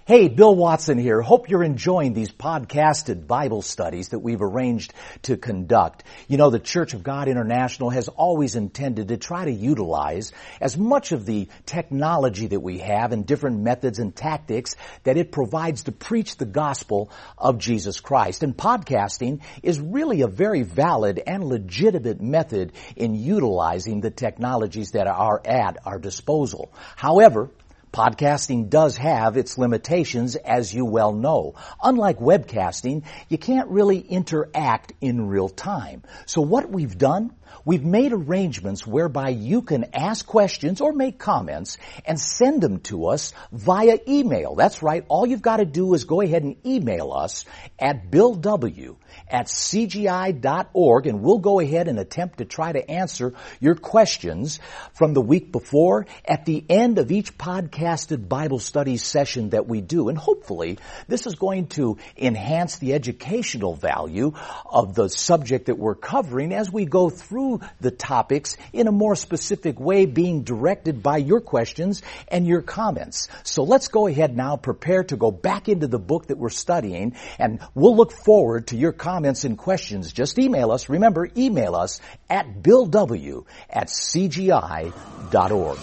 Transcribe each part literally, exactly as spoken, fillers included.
Hey, Bill Watson here. Hope you're enjoying these podcasted Bible studies that we've arranged to conduct. You know, the Church of God International has always intended to try to utilize as much of the technology that we have and different methods and tactics that it provides to preach the gospel of Jesus Christ. And podcasting is really a very valid and legitimate method in utilizing the technologies that are at our disposal. However, podcasting does have its limitations, as you well know. Unlike webcasting, you can't really interact in real time. So what we've done, we've made arrangements whereby you can ask questions or make comments and send them to us via email. That's right. All you've got to do is go ahead and email us at billw at c g i dot org, and we'll go ahead and attempt to try to answer your questions from the week before at the end of each podcasted Bible study session that we do. And hopefully this is going to enhance the educational value of the subject that we're covering as we go through the topics in a more specific way, being directed by your questions and your comments. So let's go ahead now, prepare to go back into the book that we're studying, and we'll look forward to your comments and questions. Just email us. Remember, email us at billw at c g i dot org.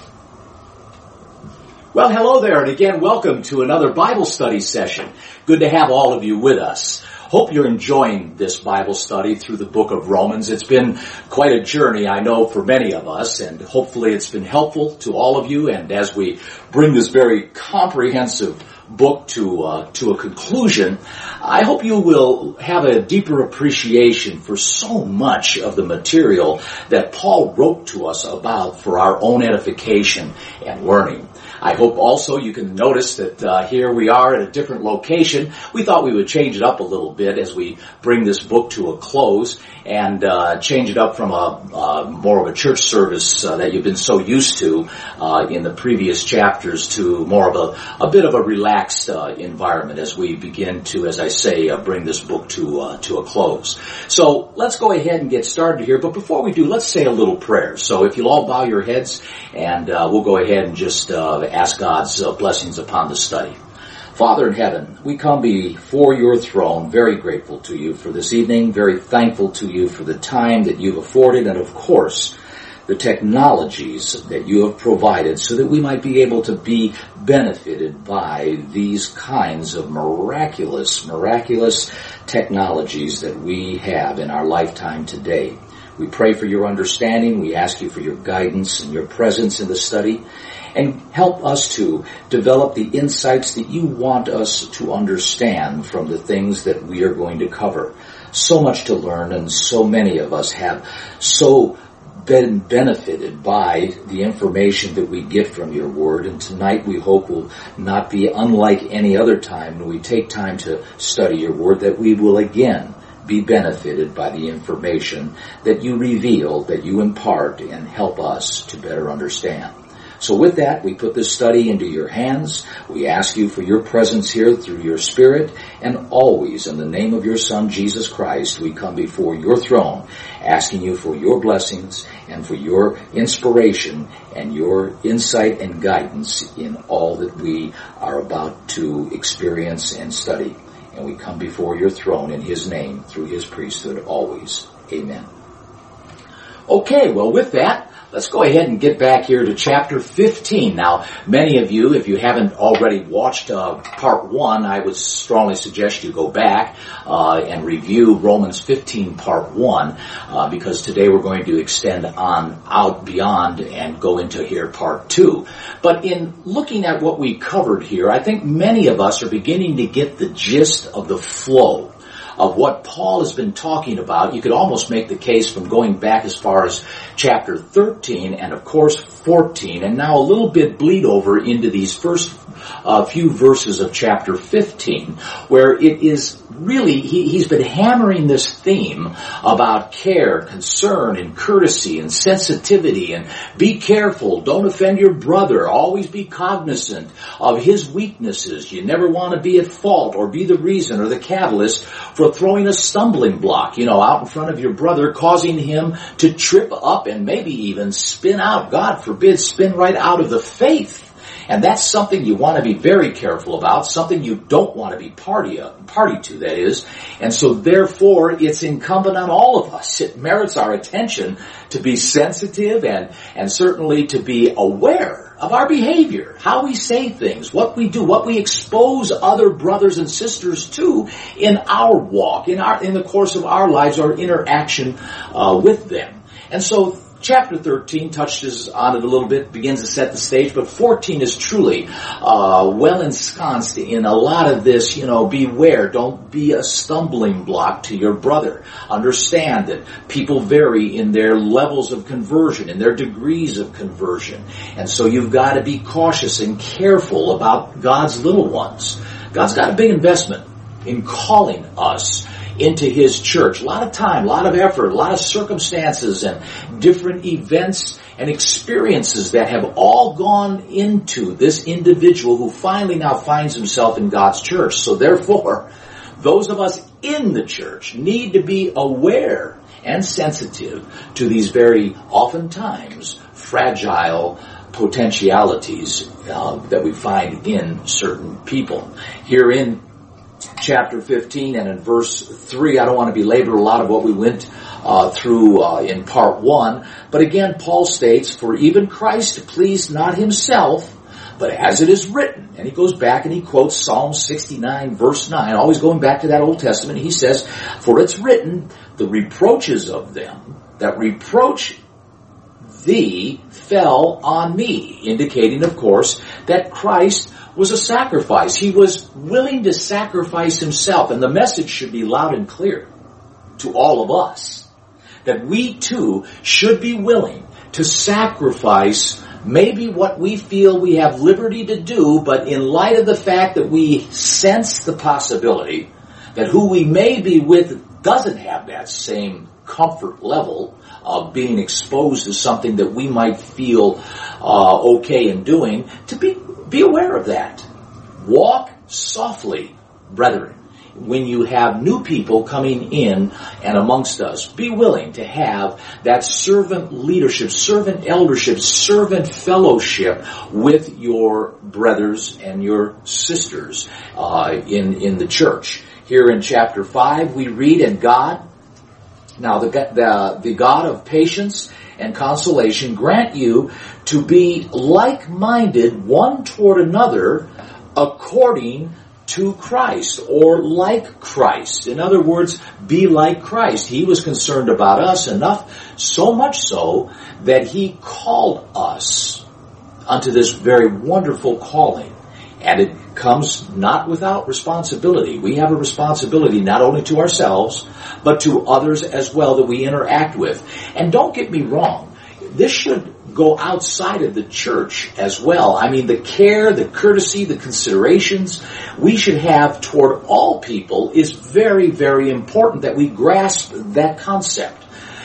Well, hello there, and again, welcome to another Bible study session. Good to have all of you with us. Hope you're enjoying this Bible study through the book of Romans. It's been quite a journey, I know, for many of us, and hopefully it's been helpful to all of you. And as we bring this very comprehensive book to uh, to a conclusion, I hope you will have a deeper appreciation for so much of the material that Paul wrote to us about for our own edification and learning. I hope also you can notice that uh, here we are at a different location. We thought we would change it up a little bit as we bring this book to a close and uh, change it up from a uh, more of a church service uh, that you've been so used to uh, in the previous chapters to more of a, a bit of a relaxed uh, environment as we begin to, as I say, uh, bring this book to uh, to a close. So let's go ahead and get started here. But before we do, let's say a little prayer. So if you'll all bow your heads, and uh, we'll go ahead and just uh, ask God's uh, blessings upon the study. Father in heaven, we come before your throne very grateful to you for this evening, very thankful to you for the time that you've afforded, and of course, the technologies that you have provided so that we might be able to be benefited by these kinds of miraculous, miraculous technologies that we have in our lifetime today. We pray for your understanding. We ask you for your guidance and your presence in the study. And help us to develop the insights that you want us to understand from the things that we are going to cover. So much to learn, and so many of us have so been benefited by the information that we get from your word. And tonight we hope will not be unlike any other time when we take time to study your word, that we will again be benefited by the information that you reveal, that you impart, and help us to better understand. So with that, we put this study into your hands. We ask you for your presence here through your Spirit, and always in the name of your Son, Jesus Christ, we come before your throne, asking you for your blessings and for your inspiration and your insight and guidance in all that we are about to experience and study. And we come before your throne in his name, through his priesthood, always. Amen. Okay, well, with that, let's go ahead and get back here to chapter fifteen. Now, many of you, if you haven't already watched uh, part one, I would strongly suggest you go back uh, and review Romans fifteen part one, uh, because today we're going to extend on out beyond and go into here part two. But in looking at what we covered here, I think many of us are beginning to get the gist of the flow of what Paul has been talking about. You could almost make the case from going back as far as chapter thirteen and, of course, fourteen, and now a little bit bleed over into these first uh, few verses of chapter fifteen, where it is really, he, he's been hammering this theme about care, concern, and courtesy, and sensitivity, and be careful, don't offend your brother, always be cognizant of his weaknesses. You never want to be at fault or be the reason or the catalyst for throwing a stumbling block, you know, out in front of your brother, causing him to trip up and maybe even spin out, God forbid, spin right out of the faith. And that's something you want to be very careful about, something you don't want to be party, of, party to, that is. And so therefore, it's incumbent on all of us. It merits our attention to be sensitive and, and certainly to be aware of our behavior, how we say things, what we do, what we expose other brothers and sisters to in our walk, in our, in the course of our lives, our interaction uh, with them. And so chapter thirteen touches on it a little bit, begins to set the stage, but fourteen is truly uh, well ensconced in a lot of this, you know, beware, don't be a stumbling block to your brother. Understand that people vary in their levels of conversion, in their degrees of conversion. And so you've got to be cautious and careful about God's little ones. God's got a big investment in calling us into His church. A lot of time, a lot of effort, a lot of circumstances and different events and experiences that have all gone into this individual who finally now finds himself in God's church. So therefore, those of us in the church need to be aware and sensitive to these very oftentimes fragile potentialities uh, that we find in certain people. Here in chapter fifteen and in verse three, I don't want to belabor a lot of what we went uh, through uh, in part one, but again, Paul states, "For even Christ pleased not himself, but as it is written," and he goes back and he quotes Psalm sixty-nine verse nine, always going back to that Old Testament. He says, "For it's written, the reproaches of them that reproach thee fell on me," indicating, of course, that Christ was a sacrifice. He was willing to sacrifice himself. And the message should be loud and clear to all of us, that we too should be willing to sacrifice maybe what we feel we have liberty to do, but in light of the fact that we sense the possibility that who we may be with doesn't have that same comfort level of being exposed to something that we might feel uh, okay in doing, to be Be aware of that. Walk softly, brethren. When you have new people coming in and amongst us, be willing to have that servant leadership, servant eldership, servant fellowship with your brothers and your sisters uh, in, in the church. Here in chapter five, we read, "And God, now the, the, the God of patience and consolation grant you to be like-minded one toward another according to Christ," or like Christ. In other words, be like Christ. He was concerned about us enough, so much so, that He called us unto this very wonderful calling. And it comes not without responsibility. We have a responsibility not only to ourselves, but to others as well that we interact with. And don't get me wrong, this should go outside of the church as well. I mean, the care, the courtesy, the considerations we should have toward all people is very, very important, that we grasp that concept.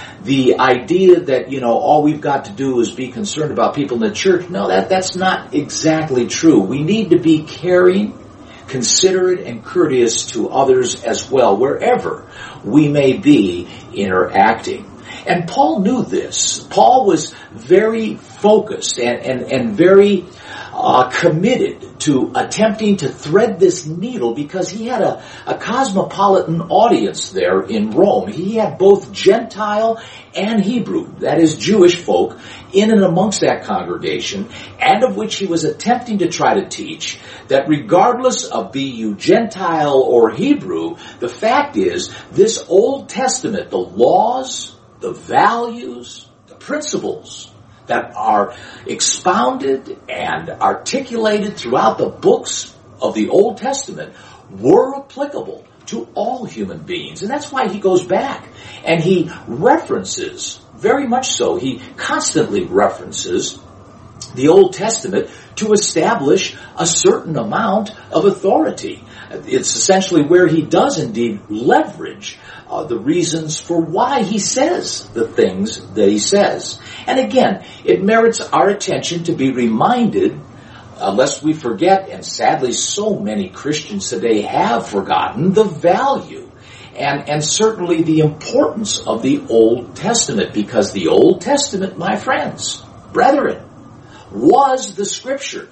The idea that, you know, all we've got to do is be concerned about people in the church, no, that, that's not exactly true. We need to be caring, considerate, and courteous to others as well, wherever we may be interacting. And Paul knew this. Paul was very focused and, and, and very uh, committed to attempting to thread this needle, because he had a, a cosmopolitan audience there in Rome. He had both Gentile and Hebrew, that is Jewish folk, in and amongst that congregation, and of which he was attempting to try to teach that regardless of be you Gentile or Hebrew, the fact is this Old Testament, the laws, the values, the principles that are expounded and articulated throughout the books of the Old Testament were applicable to all human beings. And that's why he goes back and he references, very much so, he constantly references the Old Testament to establish a certain amount of authority. It's essentially where he does indeed leverage Uh, the reasons for why he says the things that he says. And again, it merits our attention to be reminded, unless we forget, and sadly so many Christians today have forgotten, the value and, and certainly the importance of the Old Testament, because the Old Testament, my friends, brethren, was the Scriptures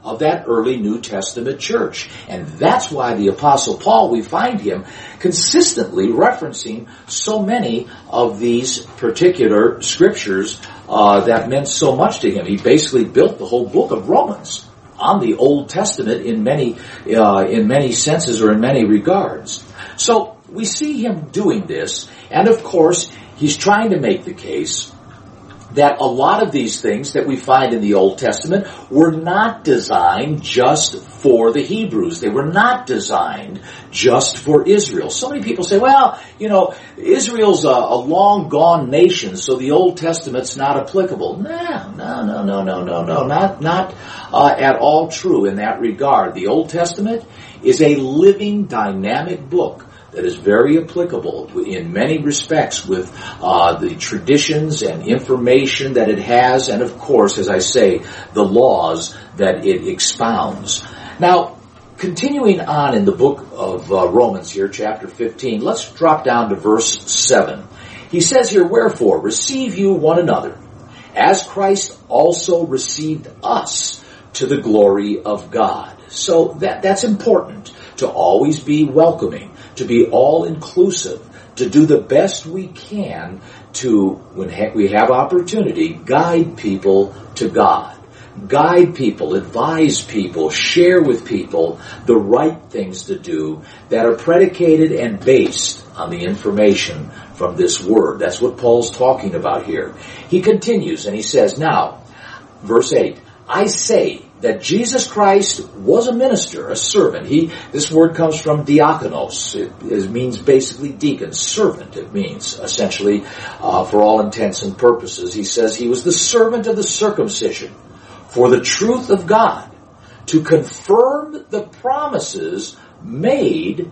of that early New Testament church. And that's why the Apostle Paul, we find him consistently referencing so many of these particular scriptures uh, that meant so much to him. He basically built the whole book of Romans on the Old Testament in many uh, in many senses or in many regards. So we see him doing this, and of course, he's trying to make the case that a lot of these things that we find in the Old Testament were not designed just for the Hebrews. They were not designed just for Israel. So many people say, well, you know, Israel's a, a long gone nation, so the Old Testament's not applicable. No, no, no, no, no, no, no, not, not uh, at all true in that regard. The Old Testament is a living, dynamic book that is very applicable in many respects with uh, the traditions and information that it has, and of course, as I say, the laws that it expounds. Now, continuing on in the book of uh, Romans here, chapter fifteen, let's drop down to verse seven. He says here, "Wherefore, receive you one another, as Christ also received us to the glory of God." So that that's important, to always be welcoming, to be all-inclusive, to do the best we can to, when we have opportunity, guide people to God. Guide people, advise people, share with people the right things to do that are predicated and based on the information from this word. That's what Paul's talking about here. He continues and he says, now, verse eight, "I say that Jesus Christ was a minister, a servant." He, this word comes from diakonos. It, it means basically deacon, servant. It means essentially, uh, for all intents and purposes. He says he was the servant of the circumcision for the truth of God, to confirm the promises made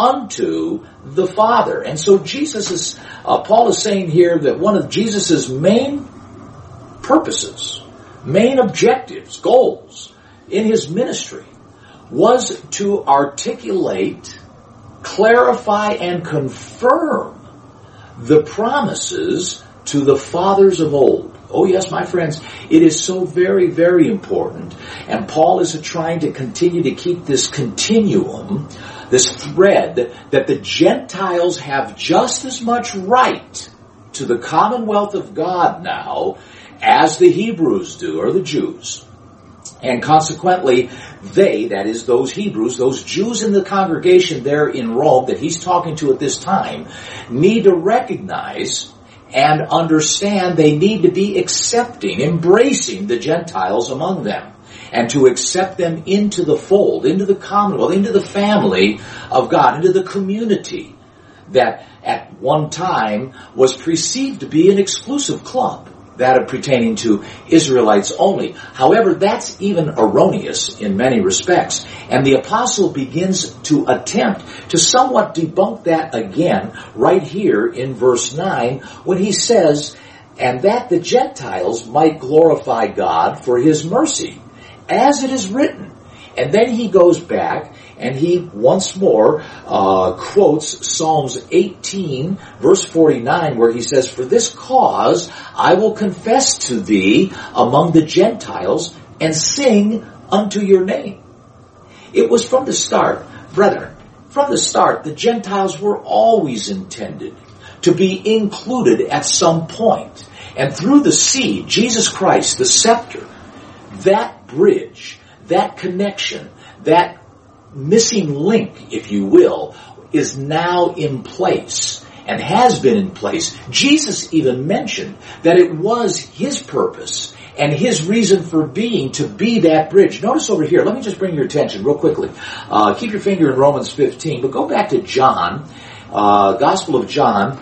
unto the Father. And so Jesus is, uh, Paul is saying here that one of Jesus' main purposes, main objectives, goals in his ministry was to articulate, clarify, and confirm the promises to the fathers of old. Oh yes, my friends, it is so very, very important. And Paul is trying to continue to keep this continuum, this thread, that the Gentiles have just as much right to the commonwealth of God now as the Hebrews do, or the Jews. And consequently, they, that is those Hebrews, those Jews in the congregation there in Rome that he's talking to at this time, need to recognize and understand they need to be accepting, embracing the Gentiles among them, and to accept them into the fold, into the commonwealth, into the family of God, into the community that at one time was perceived to be an exclusive club, that of pertaining to Israelites only. However, that's even erroneous in many respects. And the apostle begins to attempt to somewhat debunk that again right here in verse nine when he says, "And that the Gentiles might glorify God for his mercy, as it is written." And then he goes back and he once more uh, quotes Psalms eighteen, verse forty-nine, where he says, "For this cause I will confess to thee among the Gentiles and sing unto your name." It was from the start, brethren, from the start, the Gentiles were always intended to be included at some point. And through the seed, Jesus Christ, the scepter, that bridge, that connection, that missing link, if you will, is now in place and has been in place. Jesus even mentioned that it was his purpose and his reason for being to be that bridge. Notice over here, let me just bring your attention real quickly. Uh, keep your finger in Romans fifteen, but go back to John, uh, Gospel of John,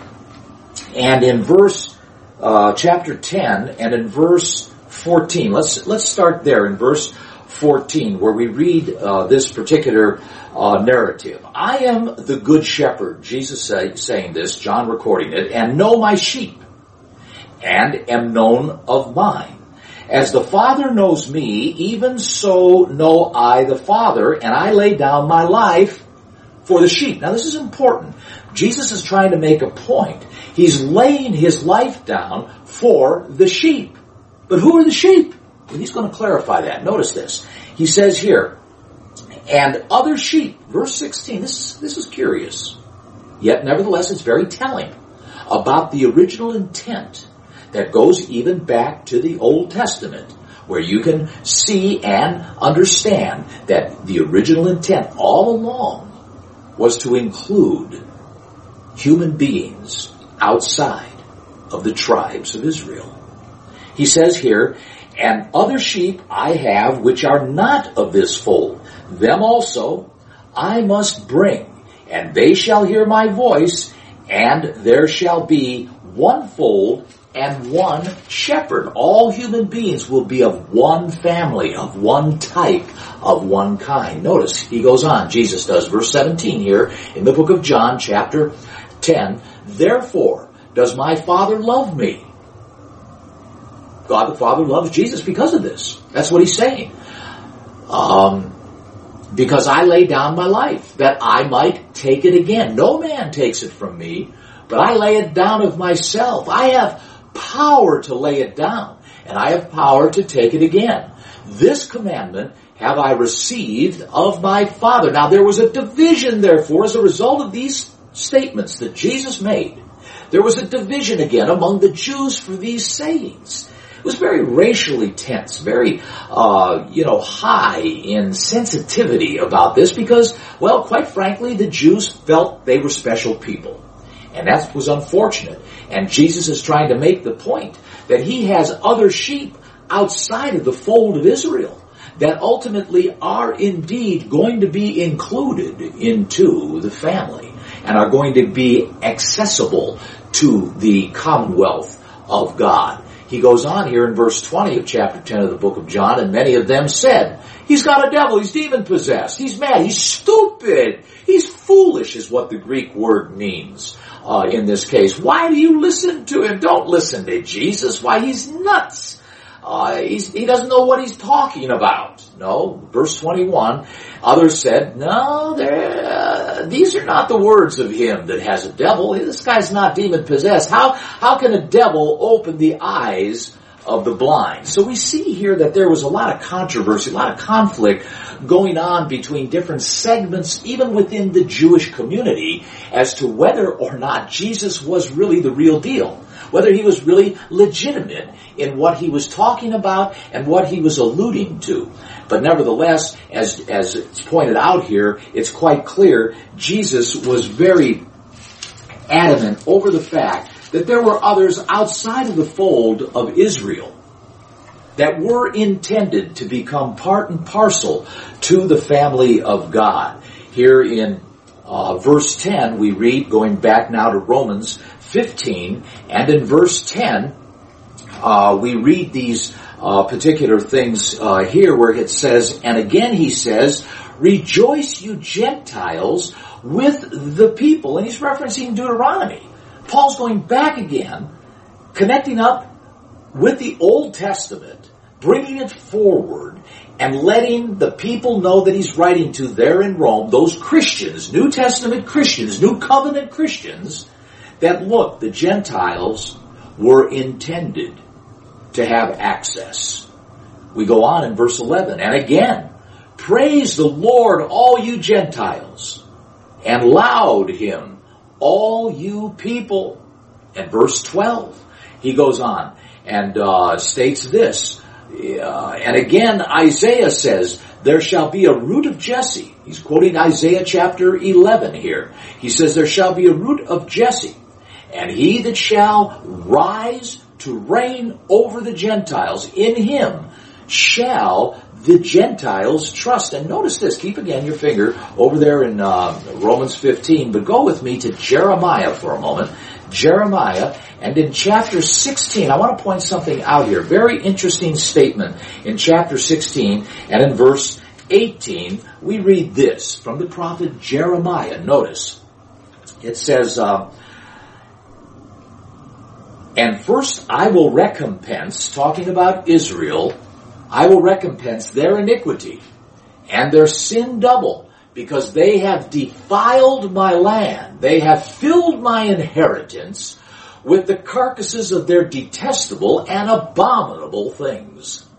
and in verse, uh, chapter ten, and in verse fourteen. Let's, let's start there in verse fourteen, where we read uh, this particular uh, narrative. "I am the good shepherd," Jesus say, saying this, John recording it, "and know my sheep, and am known of mine. As the Father knows me, even so know I the Father, and I lay down my life for the sheep." Now this is important. Jesus is trying to make a point. He's laying his life down for the sheep. But who are the sheep? Well, he's going to clarify that. Notice this. He says here, and other sheep, verse sixteen, this, this is curious. Yet, nevertheless, it's very telling about the original intent that goes even back to the Old Testament, where you can see and understand that the original intent all along was to include human beings outside of the tribes of Israel. He says here, and other sheep I have which are not of this fold, them also I must bring, and they shall hear my voice, and there shall be one fold and one shepherd. All human beings will be of one family, of one type, of one kind. Notice, he goes on, Jesus does, verse seventeen here, in the book of John, chapter ten, therefore does my Father love me. God the Father loves Jesus because of this. That's what he's saying. Um, because I lay down my life, that I might take it again. No man takes it from me, but I lay it down of myself. I have power to lay it down, and I have power to take it again. This commandment have I received of my Father. Now there was a division, therefore, as a result of these statements that Jesus made. There was a division again among the Jews for these sayings. It was very racially tense, very, uh, you know, high in sensitivity about this because, well, quite frankly, the Jews felt they were special people. And that was unfortunate. And Jesus is trying to make the point that he has other sheep outside of the fold of Israel that ultimately are indeed going to be included into the family and are going to be accessible to the commonwealth of God. He goes on here in verse twenty of chapter ten of the book of John, and many of them said, he's got a devil, he's demon-possessed, he's mad, he's stupid, he's foolish is what the Greek word means uh, in this case. Why do you listen to him? Don't listen to Jesus. Why, he's nuts. Uh, he's, he doesn't know what he's talking about. No, verse twenty-one, others said, no, uh, these are not the words of him that has a devil. This guy's not demon-possessed. How, how can a devil open the eyes of the blind? So we see here that there was a lot of controversy, a lot of conflict going on between different segments, even within the Jewish community, as to whether or not Jesus was really the real deal. Whether he was really legitimate in what he was talking about and what he was alluding to. But nevertheless, as, as it's pointed out here, it's quite clear Jesus was very adamant over the fact that there were others outside of the fold of Israel that were intended to become part and parcel to the family of God. Here in uh, verse ten, we read, going back now to Romans fifteen, and in verse ten, uh, we read these uh, particular things uh, here where it says, and again he says, rejoice you Gentiles with the people. And he's referencing Deuteronomy. Paul's going back again, connecting up with the Old Testament, bringing it forward, and letting the people know that he's writing to there in Rome, those Christians, New Testament Christians, New Covenant Christians, that look, the Gentiles were intended to have access. We go on in verse eleven, and again, praise the Lord, all you Gentiles, and laud him, all you people. And verse twelve, he goes on and uh, states this, uh, and again Isaiah says, there shall be a root of Jesse. He's quoting Isaiah chapter eleven here. He says, there shall be a root of Jesse, and he that shall rise to reign over the Gentiles, in him shall the Gentiles trust. And notice this, keep again your finger over there in uh, Romans fifteen, but go with me to Jeremiah for a moment. Jeremiah, and in chapter sixteen, I want to point something out here. Very interesting statement in chapter sixteen, and in verse eighteen, we read this from the prophet Jeremiah. Notice, it says, uh, and first I will recompense, talking about Israel, I will recompense their iniquity and their sin double, because they have defiled my land. They have filled my inheritance with the carcasses of their detestable and abominable things.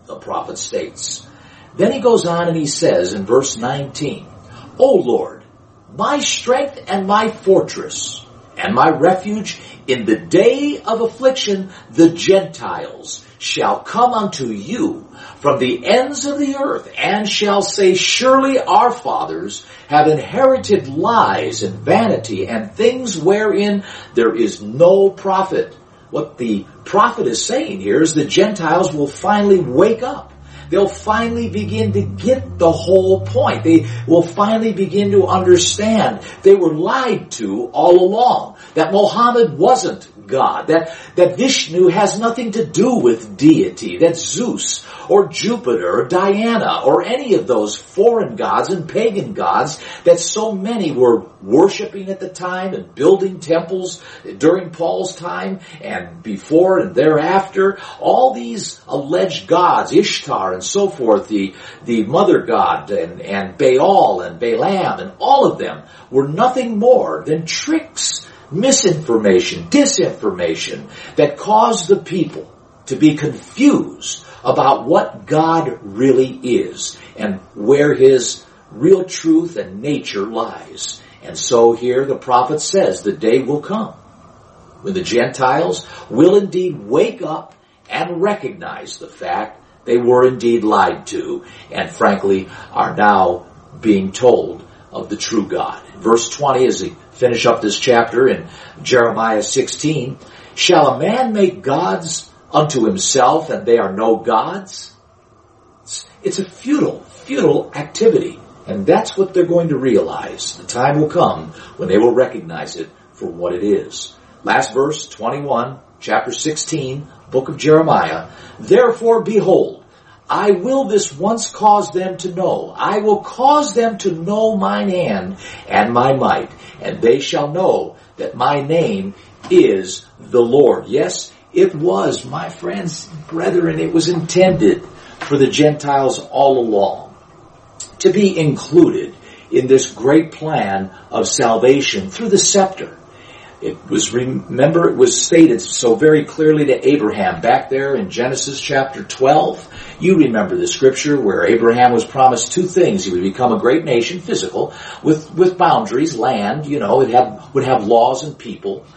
the prophet states. Then he goes on and he says in verse nineteen, O Lord, my strength and my fortress, and my refuge in the day of affliction, the Gentiles shall come unto you from the ends of the earth, and shall say, surely our fathers have inherited lies and vanity and things wherein there is no profit. What the prophet is saying here is the Gentiles will finally wake up. They'll finally begin to get the whole point. They will finally begin to understand they were lied to all along. That Muhammad wasn't God. That, that Vishnu has nothing to do with deity. That Zeus or Jupiter or Diana or any of those foreign gods and pagan gods that so many were worshiping at the time and building temples during Paul's time and before and thereafter. All these alleged gods, Ishtar and so forth, the, the mother god and, and Baal and Balaam and all of them were nothing more than tricks, misinformation, disinformation that caused the people to be confused about what God really is and where His real truth and nature lies. And so here the prophet says the day will come when the Gentiles will indeed wake up and recognize the fact they were indeed lied to and frankly are now being told of the true God. Verse twenty, as he finish up this chapter in Jeremiah sixteen, shall a man make gods unto himself, and they are no gods? It's, it's a futile, futile activity. And that's what they're going to realize. The time will come when they will recognize it for what it is. Last verse, twenty-one, chapter sixteen, book of Jeremiah. Therefore, behold, I will this once cause them to know. I will cause them to know mine hand and my might, and they shall know that my name is the Lord. Yes, it was, my friends, brethren, it was intended for the Gentiles all along to be included in this great plan of salvation through the scepter. It was, remember, it was stated so very clearly to Abraham back there in Genesis chapter twelve. You remember the scripture where Abraham was promised two things. He would become a great nation, physical, with, with boundaries, land, you know, it had, would have laws and people.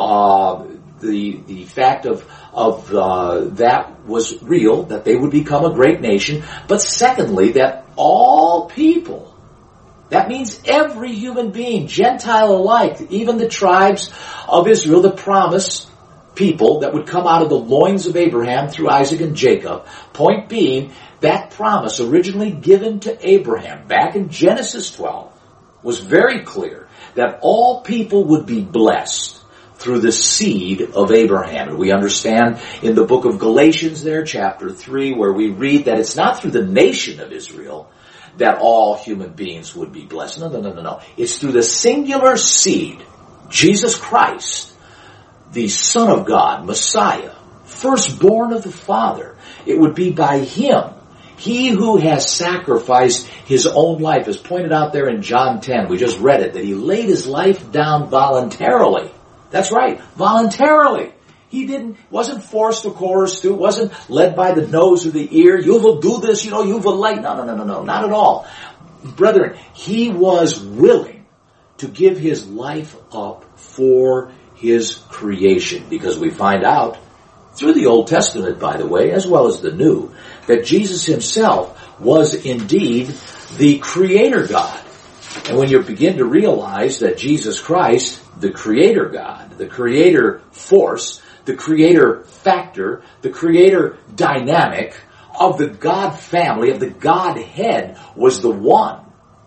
Uh, the, the fact of, of, uh, that was real, that they would become a great nation. But secondly, that all people, that means every human being, Gentile alike, even the tribes of Israel, the promised people that would come out of the loins of Abraham through Isaac and Jacob. Point being, that promise originally given to Abraham back in Genesis twelve was very clear that all people would be blessed through the seed of Abraham. And we understand in the book of Galatians there, chapter three, where we read that it's not through the nation of Israel that all human beings would be blessed. No, no, no, no, no. It's through the singular seed, Jesus Christ, the Son of God, Messiah, firstborn of the Father. It would be by Him, He who has sacrificed His own life, as pointed out there in John ten. We just read it, that He laid His life down voluntarily. That's right, voluntarily. He didn't, wasn't forced or coerced to, wasn't led by the nose or the ear. You will do this, you know, you will like, no, no, no, no, no, not at all. Brethren, He was willing to give His life up for His creation, because we find out through the Old Testament, by the way, as well as the New, that Jesus Himself was indeed the Creator God. And when you begin to realize that Jesus Christ, the Creator God, the Creator force, the Creator factor, the Creator dynamic of the God family, of the Godhead, was the one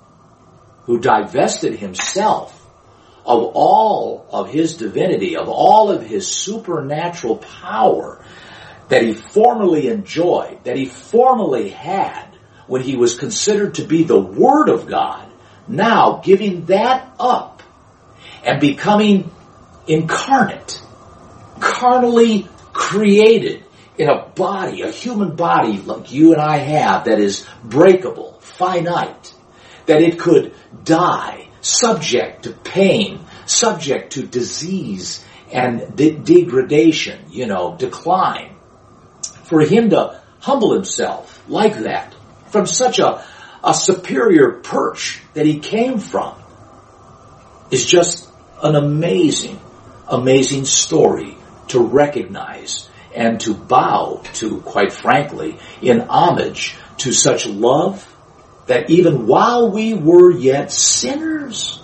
who divested Himself of all of His divinity, of all of His supernatural power that He formerly enjoyed, that He formerly had when He was considered to be the Word of God, now giving that up and becoming incarnate, carnally created in a body, a human body like you and I have, that is breakable, finite, that it could die, subject to pain, subject to disease and de- degradation, you know, decline. For Him to humble himself like that from such a, a superior perch that he came from is just an amazing, amazing story to recognize and to bow to, quite frankly, in homage to such love that even while we were yet sinners,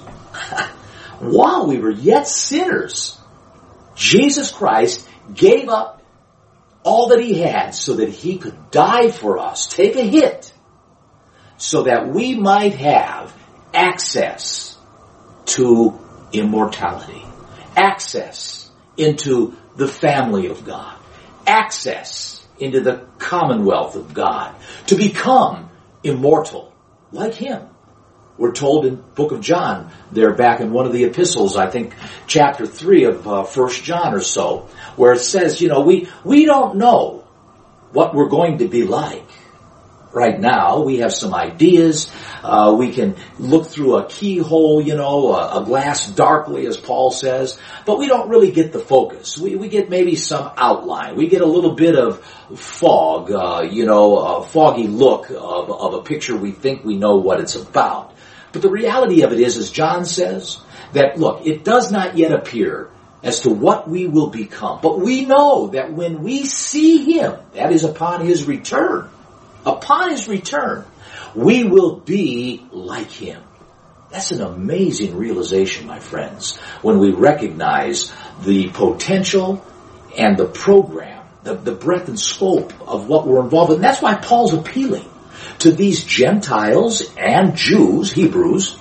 while we were yet sinners, Jesus Christ gave up all that he had so that he could die for us, take a hit, so that we might have access to immortality, access into the family of God, access into the commonwealth of God, to become immortal like him. We're told in the book of John, there back in one of the epistles, I think chapter three of uh, First John or so, where it says, you know, we, we don't know what we're going to be like. Right now, we have some ideas. Uh, we can look through a keyhole, you know, a, a glass darkly, as Paul says, but we don't really get the focus. We, we get maybe some outline. We get a little bit of fog, uh, you know, a foggy look of, of a picture we think we know what it's about. But the reality of it is, as John says, that, look, it does not yet appear as to what we will become. But we know that when we see him, that is upon his return, upon his return, we will be like him. That's an amazing realization, my friends, when we recognize the potential and the program, the, the breadth and scope of what we're involved in. And that's why Paul's appealing to these Gentiles and Jews, Hebrews,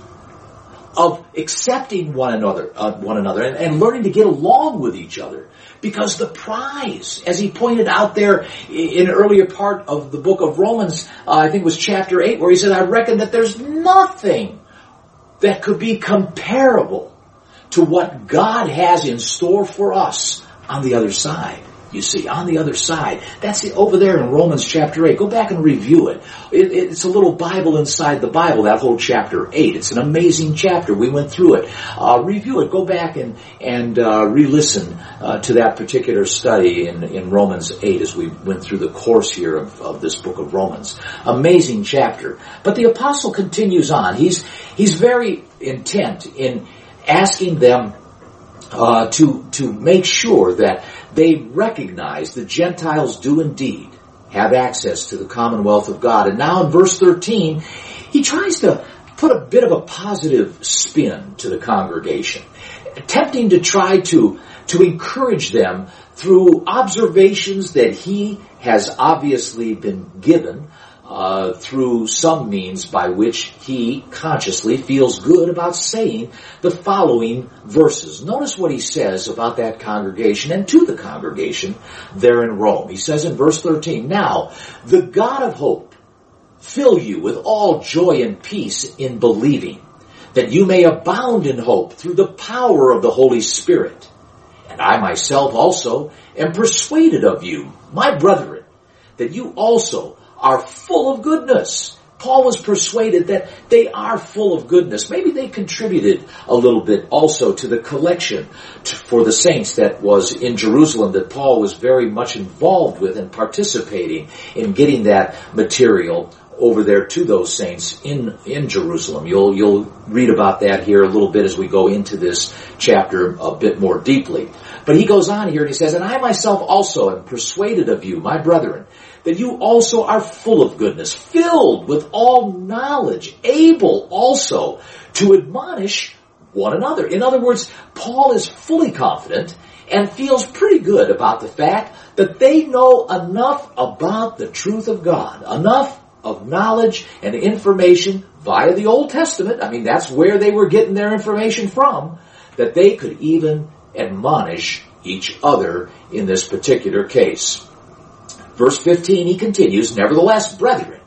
of accepting one another, uh, one another, and, and learning to get along with each other. Because the prize, as he pointed out there in an earlier part of the book of Romans, uh, I think it was chapter eight, where he said, I reckon that there's nothing that could be comparable to what God has in store for us on the other side. You see, on the other side. That's it, over there in Romans chapter eight. Go back and review it. it. It's a little Bible inside the Bible, that whole chapter eight. It's an amazing chapter. We went through it. Uh, review it. Go back and, and uh, re-listen uh, to that particular study in, in Romans eight as we went through the course here of, of this book of Romans. Amazing chapter. But the apostle continues on. He's, he's very intent in asking them Uh, to, to make sure that they recognize the Gentiles do indeed have access to the commonwealth of God. And now in verse thirteen, he tries to put a bit of a positive spin to the congregation, attempting to try to, to encourage them through observations that he has obviously been given Uh, through some means by which he consciously feels good about saying the following verses. Notice what he says about that congregation and to the congregation there in Rome. He says in verse thirteen, Now, the God of hope fill you with all joy and peace in believing, that you may abound in hope through the power of the Holy Spirit. And I myself also am persuaded of you, my brethren, that you also are full of goodness. Paul was persuaded that they are full of goodness. Maybe they contributed a little bit also to the collection to, for the saints that was in Jerusalem, that Paul was very much involved with and participating in getting that material over there to those saints in, in Jerusalem. You'll, you'll read about that here a little bit as we go into this chapter a bit more deeply. But he goes on here and he says, And I myself also am persuaded of you, my brethren, that you also are full of goodness, filled with all knowledge, able also to admonish one another. In other words, Paul is fully confident and feels pretty good about the fact that they know enough about the truth of God, enough of knowledge and information via the Old Testament. I mean, that's where they were getting their information from, that they could even admonish each other in this particular case. Verse fifteen, he continues, Nevertheless, brethren,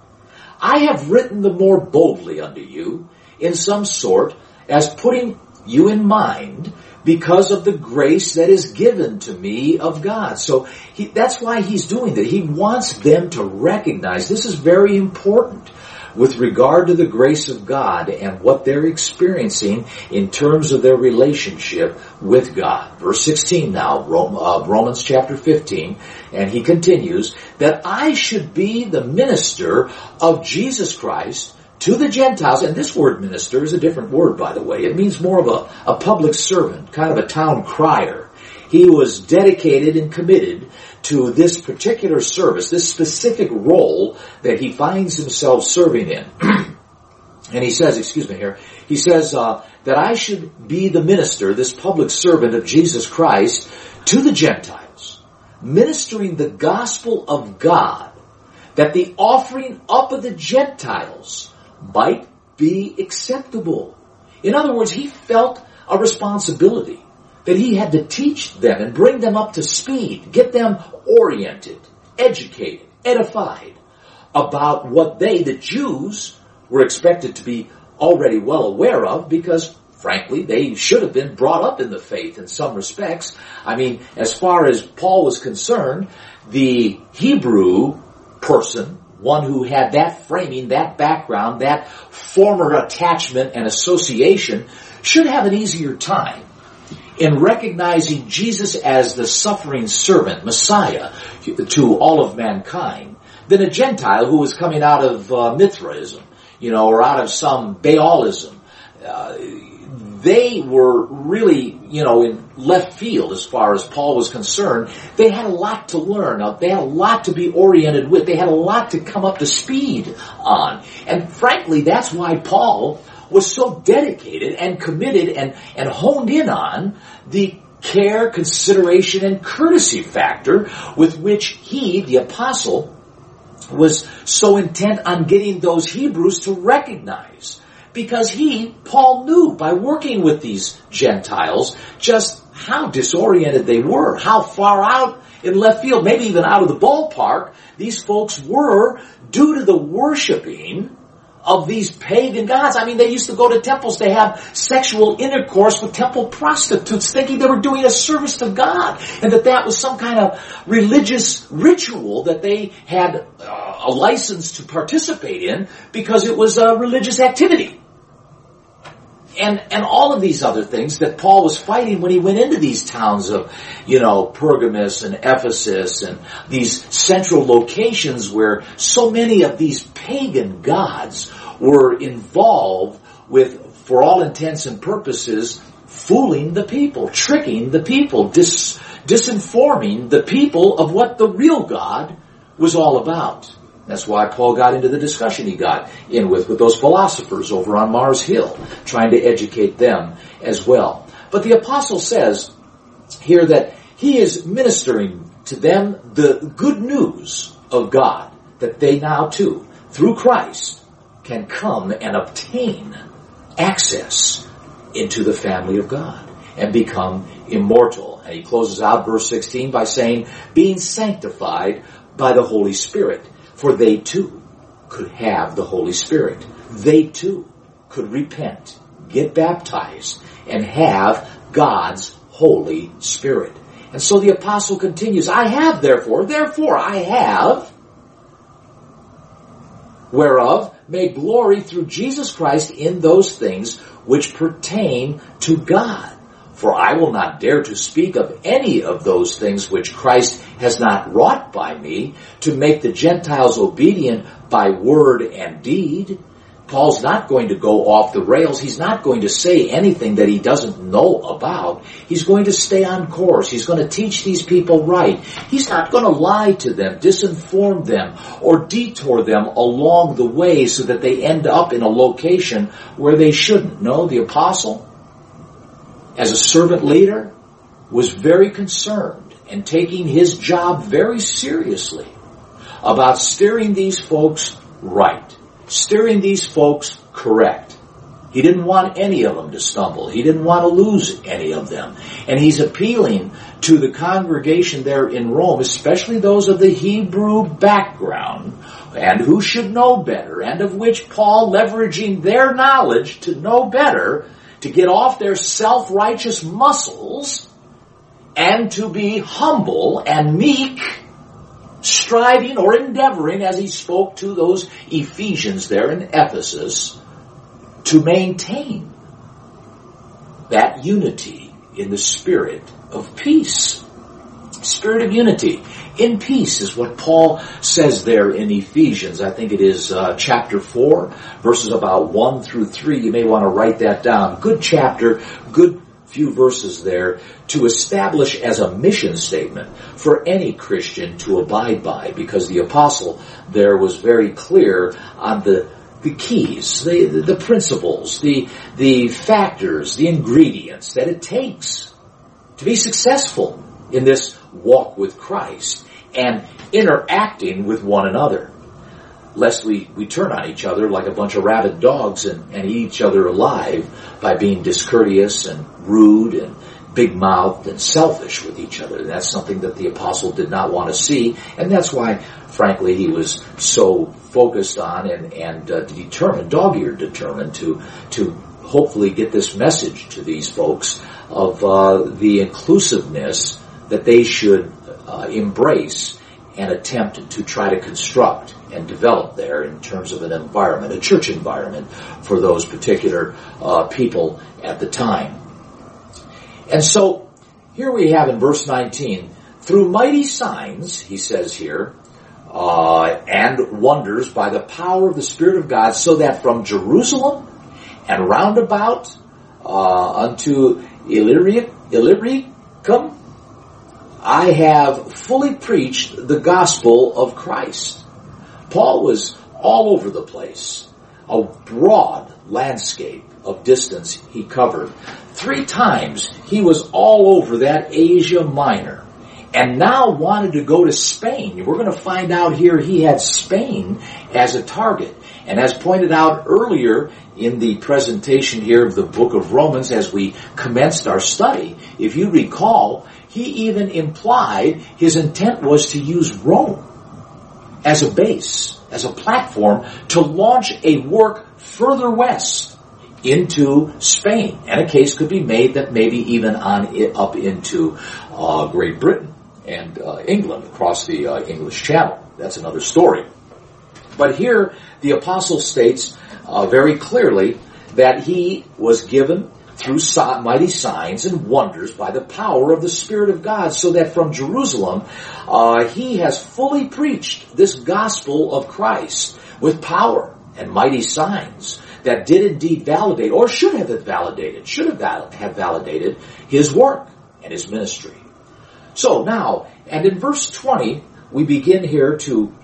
I have written the more boldly unto you, in some sort, as putting you in mind, because of the grace that is given to me of God. So he, that's why he's doing that. He wants them to recognize, this is very important with regard to the grace of God and what they're experiencing in terms of their relationship with God. Verse sixteen now, Romans chapter fifteen, and he continues, that I should be the minister of Jesus Christ to the Gentiles. And this word minister is a different word, by the way. It means more of a, a public servant, kind of a town crier. He was dedicated and committed to this particular service, this specific role that he finds himself serving in. And he says, excuse me here, he says uh, that I should be the minister, this public servant of Jesus Christ to the Gentiles, ministering the gospel of God, that the offering up of the Gentiles might be acceptable. In other words, he felt a responsibility that he had to teach them and bring them up to speed, get them oriented, educated, edified about what they, the Jews, were expected to be already well aware of, because, frankly, they should have been brought up in the faith in some respects. I mean, as far as Paul was concerned, the Hebrew person, one who had that framing, that background, that former attachment and association, should have an easier time in recognizing Jesus as the suffering servant, Messiah, to all of mankind, than a Gentile who was coming out of uh, Mithraism, you know, or out of some Baalism. Uh, they were really, you know, in left field as far as Paul was concerned. They had a lot to learn. They had a lot to be oriented with. They had a lot to come up to speed on. And frankly, that's why Paul was so dedicated and committed and, and honed in on the care, consideration, and courtesy factor with which he, the apostle, was so intent on getting those Hebrews to recognize. Because he, Paul, knew by working with these Gentiles just how disoriented they were, how far out in left field, maybe even out of the ballpark, these folks were due to the worshiping of these pagan gods. I mean, they used to go to temples to have sexual intercourse with temple prostitutes, thinking they were doing a service to God, and that that was some kind of religious ritual that they had uh, a license to participate in because it was a religious activity. And, and all of these other things that Paul was fighting when he went into these towns of, you know, Pergamus and Ephesus and these central locations where so many of these pagan gods were involved with, for all intents and purposes, fooling the people, tricking the people, dis, disinforming the people of what the real God was all about. That's why Paul got into the discussion he got in with, with those philosophers over on Mars Hill, trying to educate them as well. But the apostle says here that he is ministering to them the good news of God, that they now too, through Christ, can come and obtain access into the family of God and become immortal. And he closes out verse sixteen by saying, being sanctified by the Holy Spirit. For they too could have the Holy Spirit. They too could repent, get baptized, and have God's Holy Spirit. And so the apostle continues, I have therefore, therefore I have, whereof may glory through Jesus Christ in those things which pertain to God. For I will not dare to speak of any of those things which Christ has not wrought by me, to make the Gentiles obedient by word and deed. Paul's not going to go off the rails. He's not going to say anything that he doesn't know about. He's going to stay on course. He's going to teach these people right. He's not going to lie to them, disinform them, or detour them along the way so that they end up in a location where they shouldn't. No, the apostle, as a servant leader, was very concerned and taking his job very seriously about steering these folks right, steering these folks correct. He didn't want any of them to stumble. He didn't want to lose any of them. And he's appealing to the congregation there in Rome, especially those of the Hebrew background, and who should know better, and of which Paul, leveraging their knowledge to know better, to get off their self-righteous muscles and to be humble and meek striving or endeavoring, as he spoke to those Ephesians there in Ephesus, to maintain that unity in the spirit of peace. Spirit of unity in peace is what Paul says there in Ephesians. I think it is uh, chapter four, verses about one through three. You may want to write that down. Good chapter, good few verses there to establish as a mission statement for any Christian to abide by, because the apostle there was very clear on the the keys, the, the principles, the, the factors, the ingredients that it takes to be successful in this walk with Christ and interacting with one another. Lest we, we turn on each other like a bunch of rabid dogs and, and eat each other alive by being discourteous and rude and big-mouthed and selfish with each other. And that's something that the apostle did not want to see, and that's why, frankly, he was so focused on and, and uh, determined, dog-eared determined, to, to hopefully get this message to these folks of uh, the inclusiveness that they should uh, embrace and attempt to try to construct and develop there in terms of an environment, a church environment for those particular uh, people at the time. And so, here we have in verse nineteen, through mighty signs, he says here, uh, and wonders by the power of the Spirit of God, so that from Jerusalem and round about uh, unto Illyricum, Illyricum, I have fully preached the gospel of Christ. Paul was all over the place, a broad landscape of distance he covered. Three times he was all over that Asia Minor, and now wanted to go to Spain. We're going to find out here he had Spain as a target. And as pointed out earlier in the presentation here of the book of Romans as we commenced our study, if you recall, he even implied his intent was to use Rome as a base, as a platform to launch a work further west into Spain. And a case could be made that maybe even on it up into uh, Great Britain and uh, England, across the uh, English Channel. That's another story. But here the apostle states uh, very clearly that he was given through mighty signs and wonders by the power of the Spirit of God, so that from Jerusalem uh, he has fully preached this gospel of Christ with power and mighty signs that did indeed validate, or should have validated, should have, val- have validated his work and his ministry. So now, and in verse twenty, we begin here to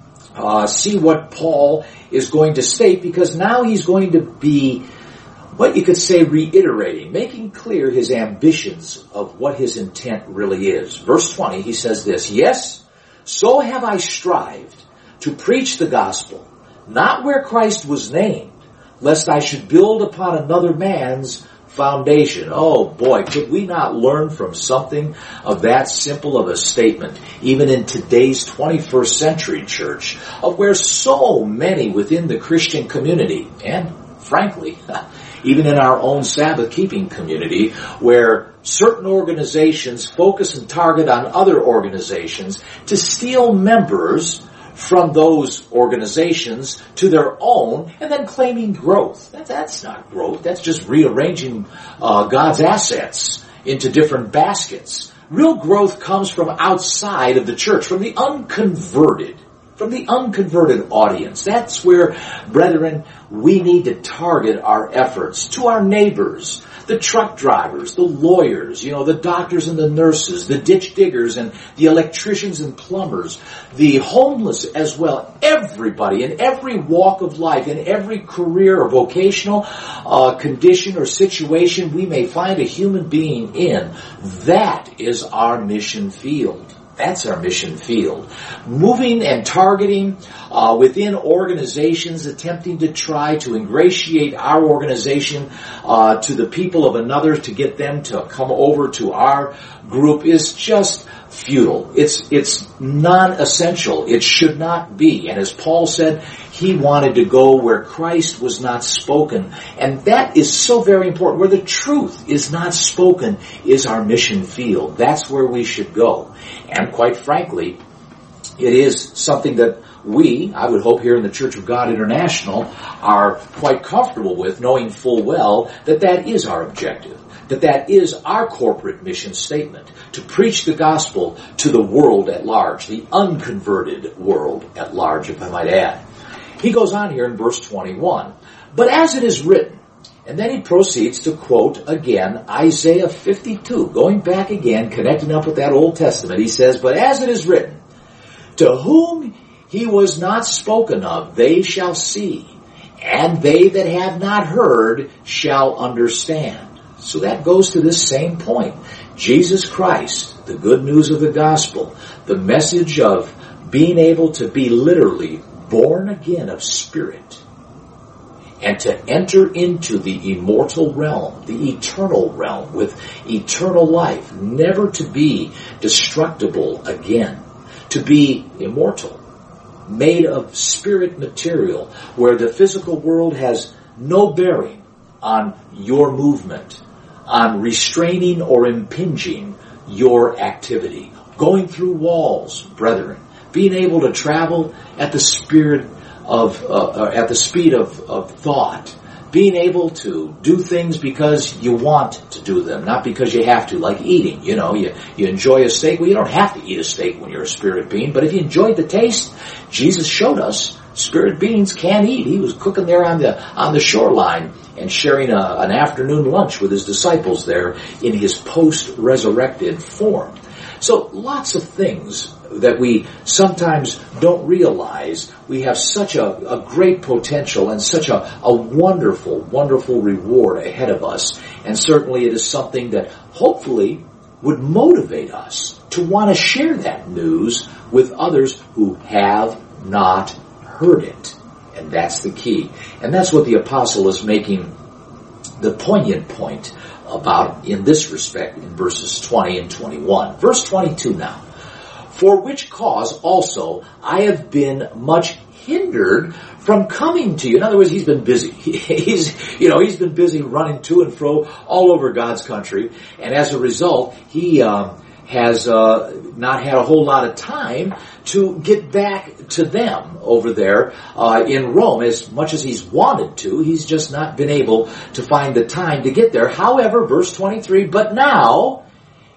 uh, see what Paul is going to state, because now he's going to be, what you could say, reiterating, making clear his ambitions of what his intent really is. Verse twenty, he says this, "Yes, so have I strived to preach the gospel, not where Christ was named, lest I should build upon another man's foundation." Oh boy, could we not learn from something of that simple of a statement, even in today's twenty-first century church, of where so many within the Christian community, and frankly, even in our own Sabbath-keeping community, where certain organizations focus and target on other organizations to steal members from those organizations to their own, and then claiming growth. That, that's not growth. That's just rearranging uh, God's assets into different baskets. Real growth comes from outside of the church, from the unconverted, from the unconverted audience. That's where, brethren, we need to target our efforts to our neighbors, the truck drivers, the lawyers, you know, the doctors and the nurses, the ditch diggers and the electricians and plumbers, the homeless as well. Everybody in every walk of life, in every career or vocational uh, condition or situation we may find a human being in, that is our mission field. That's our mission field. Moving and targeting uh, within organizations, attempting to try to ingratiate our organization uh, to the people of another, to get them to come over to our group, is just futile. It's it's non-essential. It should not be. And as Paul said, he wanted to go where Christ was not spoken. And that is so very important. Where the truth is not spoken is our mission field. That's where we should go. And quite frankly, it is something that we, I would hope here in the Church of God International, are quite comfortable with, knowing full well that that is our objective, that that is our corporate mission statement, to preach the gospel to the world at large, the unconverted world at large, if I might add. He goes on here in verse twenty-one, but as it is written, and then he proceeds to quote again Isaiah fifty-two, going back again, connecting up with that Old Testament. He says, but as it is written, to whom he was not spoken of, they shall see, and they that have not heard shall understand. So that goes to this same point. Jesus Christ, the good news of the gospel, the message of being able to be literally born again of spirit, and to enter into the immortal realm, the eternal realm, with eternal life, never to be destructible again, to be immortal, made of spirit material, where the physical world has no bearing on your movement, on restraining or impinging your activity. Going through walls, brethren, being able to travel at the spirit of, uh, at the speed of, of thought, being able to do things because you want to do them, not because you have to, like eating. You know, you, you enjoy a steak. Well, you don't have to eat a steak when you're a spirit being, but if you enjoyed the taste, Jesus showed us spirit beings can eat. He was cooking there on the on the shoreline and sharing a, an afternoon lunch with his disciples there in his post-resurrected form. So lots of things that we sometimes don't realize. We have such a, a great potential and such a, a wonderful, wonderful reward ahead of us. And certainly it is something that hopefully would motivate us to want to share that news with others who have not heard it. And that's the key. And that's what the apostle is making the poignant point about in this respect in verses twenty and twenty-one. Verse twenty-two now. For which cause also I have been much hindered from coming to you. In other words, he's been busy. He's, you know, he's been busy running to and fro all over God's country. And as a result, he um, has uh, not had a whole lot of time to get back to them over there uh, in Rome. As much as he's wanted to, he's just not been able to find the time to get there. However, verse twenty-three, but now,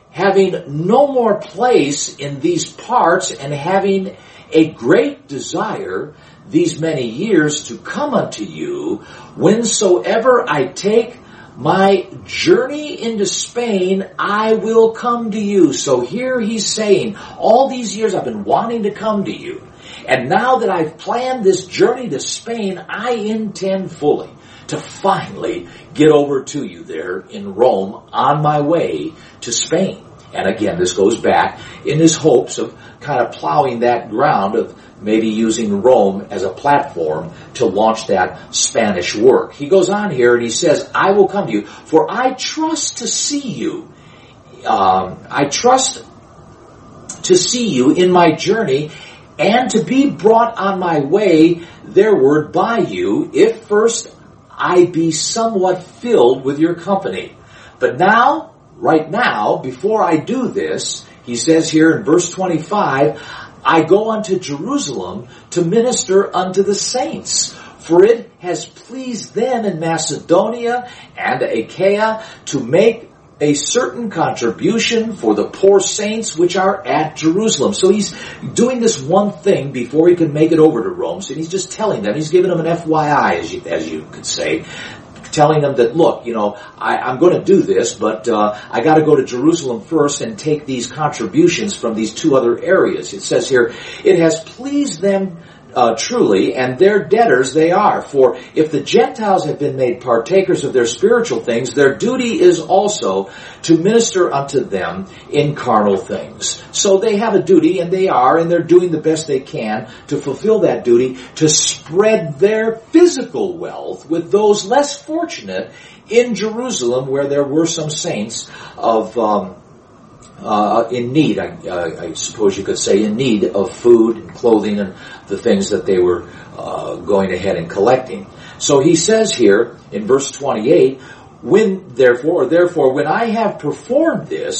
having no more place in these parts and having a great desire these many years to come unto you, whensoever I take my journey into Spain, I will come to you. So here he's saying, all these years I've been wanting to come to you. And now that I've planned this journey to Spain, I intend fully to finally get over to you there in Rome on my way to Spain. And again, this goes back in his hopes of kind of plowing that ground of maybe using Rome as a platform to launch that Spanish work. He goes on here and he says, I will come to you, for I trust to see you. Um, I trust to see you in my journey and to be brought on my way thereward by you, if first I be somewhat filled with your company. But now, right now, before I do this, he says here in verse twenty-five, I go unto Jerusalem to minister unto the saints, for it has pleased them in Macedonia and Achaia to make a certain contribution for the poor saints which are at Jerusalem. So he's doing this one thing before he can make it over to Rome. So he's just telling them, he's giving them an F Y I, as you, as you could say, telling them that, look, you know, I, I'm going to do this, but uh, I got to go to Jerusalem first and take these contributions from these two other areas. It says here, it has pleased them uh, truly, and their debtors they are. For if the Gentiles have been made partakers of their spiritual things, their duty is also to minister unto them in carnal things. So they have a duty, and they are, and they're doing the best they can to fulfill that duty, to spread their physical wealth with those less fortunate in Jerusalem, where there were some saints of um, uh, in need, I, uh, I suppose you could say, in need of food and clothing and the things that they were uh, going ahead and collecting. So he says here in verse twenty-eight, when therefore, therefore, when I have performed this,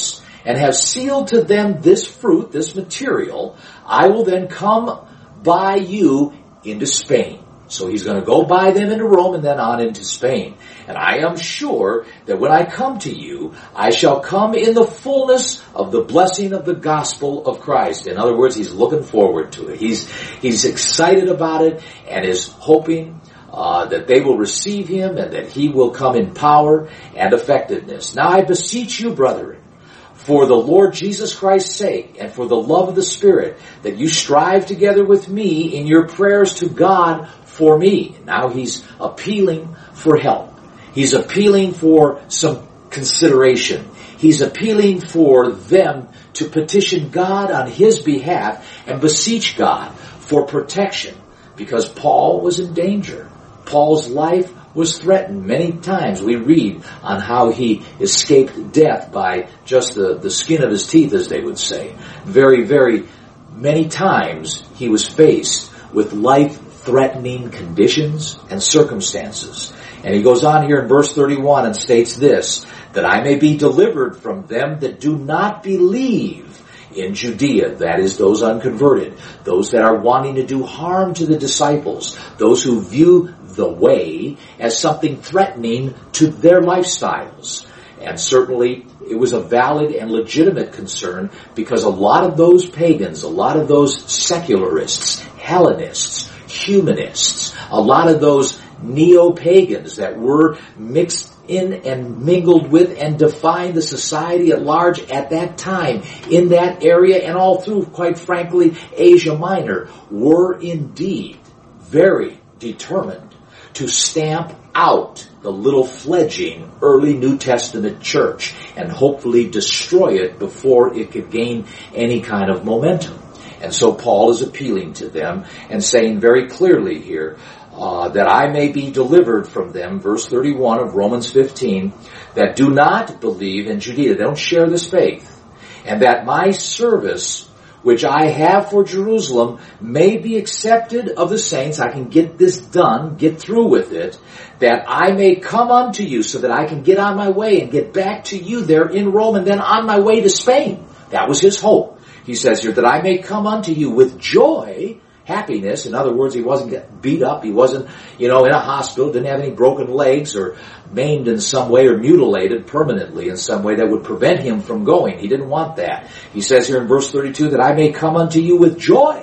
and have sealed to them this fruit, this material, I will then come by you into Spain. So he's going to go by them into Rome and then on into Spain. And I am sure that when I come to you, I shall come in the fullness of the blessing of the gospel of Christ. In other words, he's looking forward to it. He's, he's excited about it and is hoping uh, that they will receive him and that he will come in power and effectiveness. Now I beseech you, brethren, for the Lord Jesus Christ's sake and for the love of the Spirit, that you strive together with me in your prayers to God for me. Now he's appealing for help. He's appealing for some consideration. He's appealing for them to petition God on his behalf and beseech God for protection, because Paul was in danger. Paul's life was threatened many times. We read on how he escaped death by just the, the skin of his teeth, as they would say. Very, very many times he was faced with life-threatening conditions and circumstances. And he goes on here in verse thirty-one and states this, that I may be delivered from them that do not believe in Judea, that is, those unconverted, those that are wanting to do harm to the disciples, those who view the way as something threatening to their lifestyles. And certainly it was a valid and legitimate concern, because a lot of those pagans, a lot of those secularists, Hellenists, humanists, a lot of those neo-pagans that were mixed in and mingled with and defined the society at large at that time in that area and all through, quite frankly, Asia Minor, were indeed very determined to stamp out the little fledgling early New Testament church and hopefully destroy it before it could gain any kind of momentum. And so Paul is appealing to them and saying very clearly here, Uh, that I may be delivered from them, verse thirty-one of Romans fifteen, that do not believe in Judea, they don't share this faith, and that my service, which I have for Jerusalem, may be accepted of the saints. I can get this done, get through with it, that I may come unto you, so that I can get on my way and get back to you there in Rome, and then on my way to Spain. That was his hope. He says here, that I may come unto you with joy, happiness. In other words, he wasn't beat up. He wasn't, you know, in a hospital, didn't have any broken legs or maimed in some way or mutilated permanently in some way that would prevent him from going. He didn't want that. He says here in verse thirty-two that I may come unto you with joy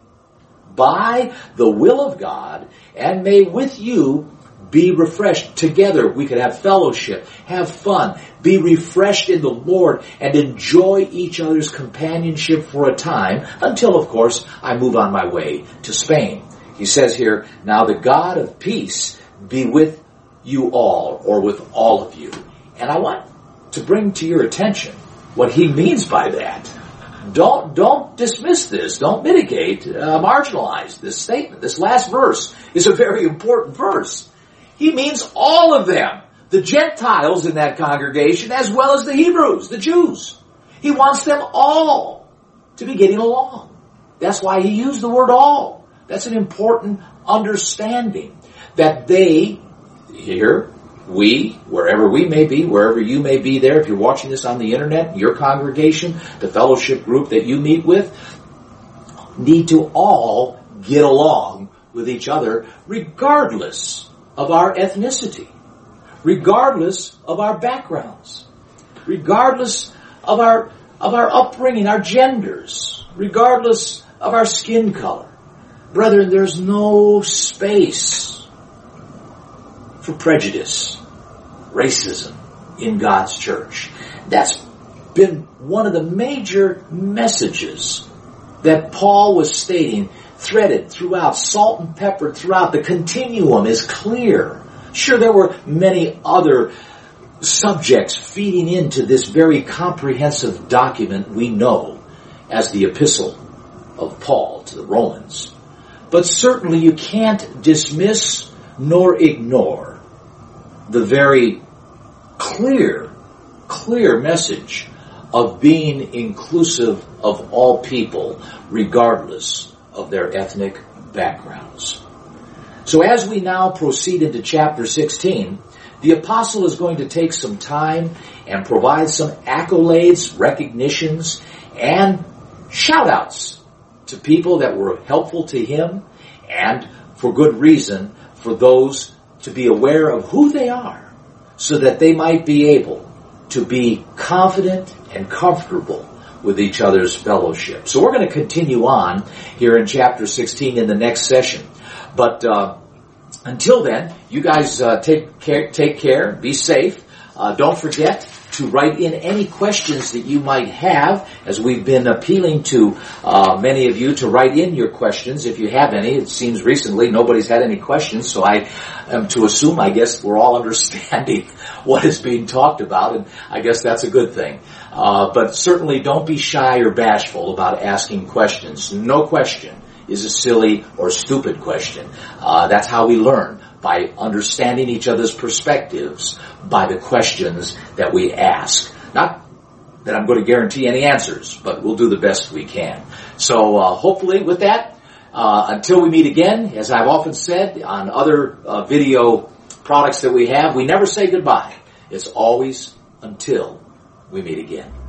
by the will of God, and may with you be refreshed. Together we could have fellowship, have fun, be refreshed in the Lord, and enjoy each other's companionship for a time, until, of course, I move on my way to Spain. He says here, now the God of peace be with you all, or with all of you. And I want to bring to your attention what he means by that. Don't, don't dismiss this. Don't mitigate, uh, marginalize this statement. This last verse is a very important verse. He means all of them, the Gentiles in that congregation, as well as the Hebrews, the Jews. He wants them all to be getting along. That's why he used the word all. That's an important understanding, that they, here, we, wherever we may be, wherever you may be there, if you're watching this on the internet, your congregation, the fellowship group that you meet with, need to all get along with each other, regardless of our ethnicity, regardless of our backgrounds, regardless of our of our upbringing, our genders, regardless of our skin color. Brethren, there's no space for prejudice, racism in God's church. That's been one of the major messages that Paul was stating, threaded throughout, salt and pepper throughout. The continuum is clear. Sure, there were many other subjects feeding into this very comprehensive document we know as the epistle of Paul to the Romans. But certainly you can't dismiss nor ignore the very clear, clear message of being inclusive of all people, regardless of their ethnic backgrounds. So as we now proceed into chapter sixteen, the apostle is going to take some time and provide some accolades, recognitions, and shout-outs to people that were helpful to him, and for good reason, for those to be aware of who they are, so that they might be able to be confident and comfortable with each other's fellowship. So we're going to continue on here in chapter sixteen in the next session. But uh, until then, you guys uh, take care, take care, be safe. Uh, don't forget to write in any questions that you might have, as we've been appealing to uh, many of you to write in your questions if you have any. It seems recently nobody's had any questions, so I am to assume, I guess, we're all understanding what is being talked about, and I guess that's a good thing. Uh, but certainly don't be shy or bashful about asking questions. No question is a silly or stupid question. Uh, that's how we learn, by understanding each other's perspectives by the questions that we ask. Not that I'm going to guarantee any answers, but we'll do the best we can. So uh, hopefully with that, uh, until we meet again, as I've often said on other uh, video products that we have, we never say goodbye. It's always until we meet again.